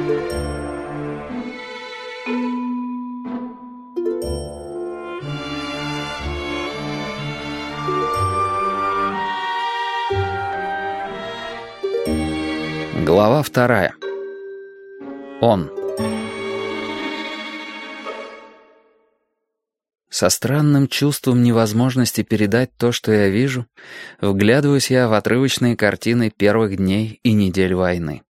Глава 2. Он. Со странным чувством невозможности передать то, что я вижу, вглядываюсь я в отрывочные картины первых дней и недель войны.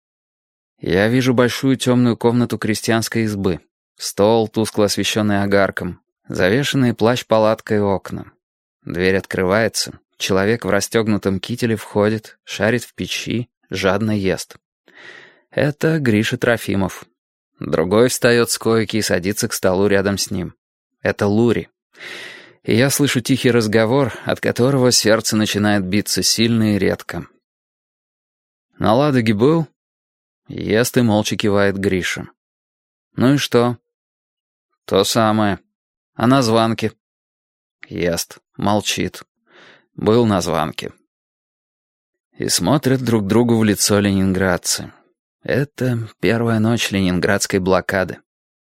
Я вижу большую темную комнату крестьянской избы, стол, тускло освещенный огарком, завешенные плащ-палаткой окна. Дверь открывается, человек в расстегнутом кителе входит, шарит в печи, жадно ест. Это Гриша Трофимов. Другой встает с койки и садится к столу рядом с ним. Это Лури. И я слышу тихий разговор, от которого сердце начинает биться сильно и редко. «На Ладоге был?» Ест и молча кивает Гриша. «Ну и что?» «То самое. А на званке?» Ест, молчит. «Был на званке». И смотрят друг другу в лицо ленинградцы. Это первая ночь ленинградской блокады.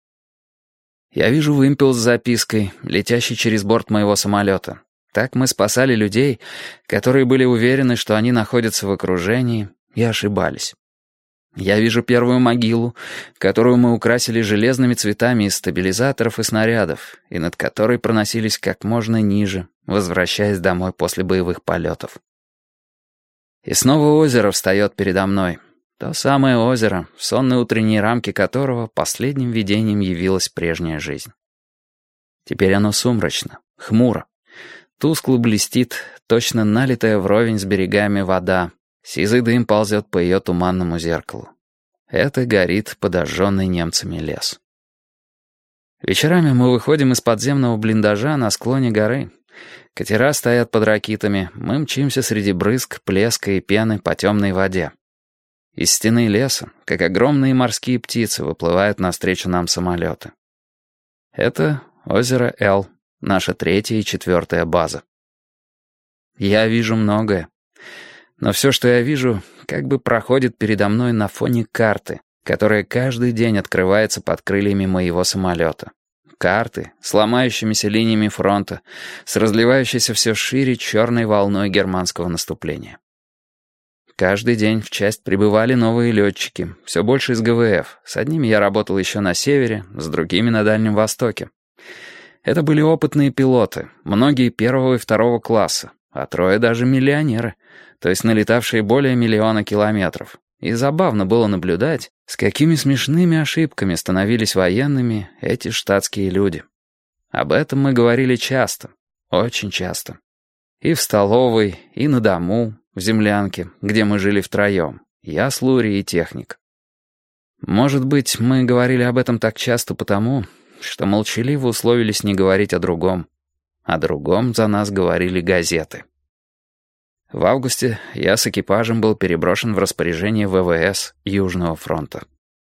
Я вижу вымпел с запиской, летящий через борт моего самолета. Так мы спасали людей, которые были уверены, что они находятся в окружении, и ошибались. Я вижу первую могилу, которую мы украсили железными цветами из стабилизаторов и снарядов, и над которой проносились как можно ниже, возвращаясь домой после боевых полетов. И снова озеро встает передо мной. То самое озеро, в сонной утренней рамке которого последним видением явилась прежняя жизнь. Теперь оно сумрачно, хмуро. Тускло блестит, точно налитая вровень с берегами вода. Сизый дым ползет по ее туманному зеркалу. Это горит подожженный немцами лес. Вечерами мы выходим из подземного блиндажа на склоне горы. Катера стоят под ракитами, мы мчимся среди брызг, плеска и пены по темной воде. Из стены леса, как огромные морские птицы, выплывают навстречу нам самолеты. Это озеро Эл, наша 3-я и 4-я база. Я вижу многое, но все, что я вижу, как бы проходит передо мной на фоне карты, которая каждый день открывается под крыльями моего самолета. Карты с ломающимися линиями фронта, с разливающейся все шире черной волной германского наступления. Каждый день в часть прибывали новые летчики, все больше из ГВФ. С одними я работал еще на севере, с другими на Дальнем Востоке. Это были опытные пилоты, многие 1-го и 2-го класса, а 3 даже миллионеры, то есть налетавшие более 1 миллиона километров. И забавно было наблюдать, с какими смешными ошибками становились военными эти штатские люди. Об этом мы говорили часто, очень часто. И в столовой, и на дому, в землянке, где мы жили втроем, я с Лури и техник. Может быть, мы говорили об этом так часто потому, что молчаливо условились не говорить о другом. О другом за нас говорили газеты. В августе я с экипажем был переброшен в распоряжение ВВС Южного фронта.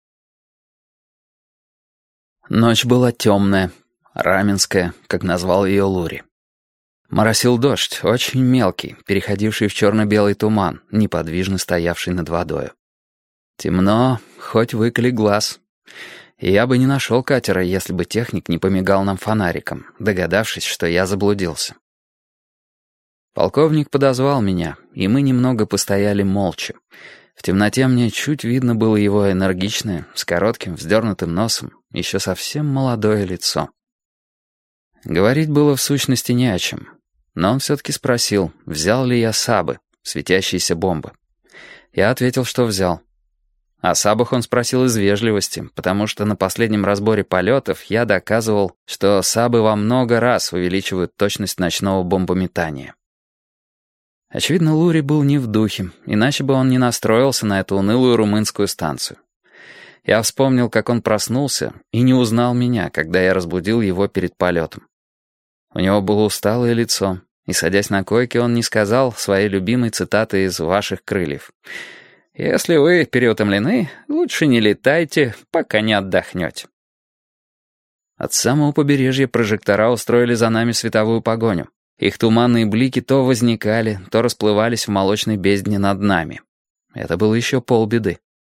Ночь была темная, раменская, как назвал ее Лури. Моросил дождь, очень мелкий, переходивший в черно-белый туман, неподвижно стоявший над водою. Темно, хоть выколи глаз. И я бы не нашел катера, если бы техник не помигал нам фонариком, догадавшись, что я заблудился. Полковник подозвал меня, и мы немного постояли молча. В темноте мне чуть видно было его энергичное, с коротким, вздернутым носом, еще совсем молодое лицо. Говорить было в сущности не о чем. Но он все-таки спросил, взял ли я сабы, светящиеся бомбы. Я ответил, что взял. О сабах он спросил из вежливости, потому что на последнем разборе полетов я доказывал, что сабы во много раз увеличивают точность ночного бомбометания. Очевидно, Лури был не в духе, иначе бы он не настроился на эту унылую румынскую станцию. Я вспомнил, как он проснулся и не узнал меня, когда я разбудил его перед полетом. У него было усталое лицо, и, садясь на койке, он не сказал своей любимой цитаты из «Ваших крыльев». «Если вы переутомлены, лучше не летайте, пока не отдохнете». От самого побережья прожектора устроили за нами световую погоню. Их туманные блики то возникали, то расплывались в молочной бездне над нами. Это было еще полбеды.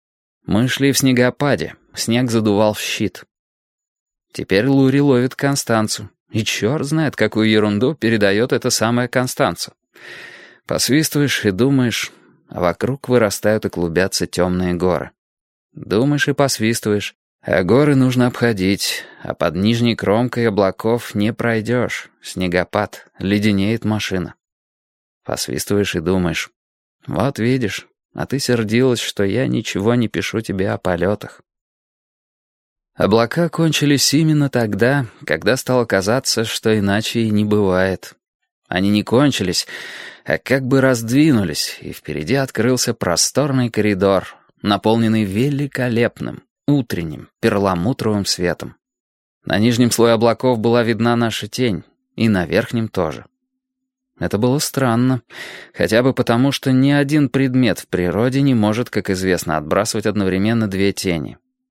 Мы шли в снегопаде, снег задувал в щит. Теперь Лури ловит Констанцу, и черт знает, какую ерунду передает эта самая Констанца. Посвистываешь и думаешь, а вокруг вырастают и клубятся темные горы. Думаешь и посвистываешь, а горы нужно обходить, а под нижней кромкой облаков не пройдешь. Снегопад, леденеет машина. Посвистываешь и думаешь, вот видишь, а ты сердилась, что я ничего не пишу тебе о полетах. Облака кончились именно тогда, когда стало казаться, что иначе и не бывает. Они не кончились, а как бы раздвинулись, и впереди открылся просторный коридор, наполненный великолепным, утренним, перламутровым светом. На нижнем слое облаков была видна наша тень, и на верхнем тоже. Это было странно, хотя бы потому, что ни один предмет в природе не может, как известно, отбрасывать одновременно две тени.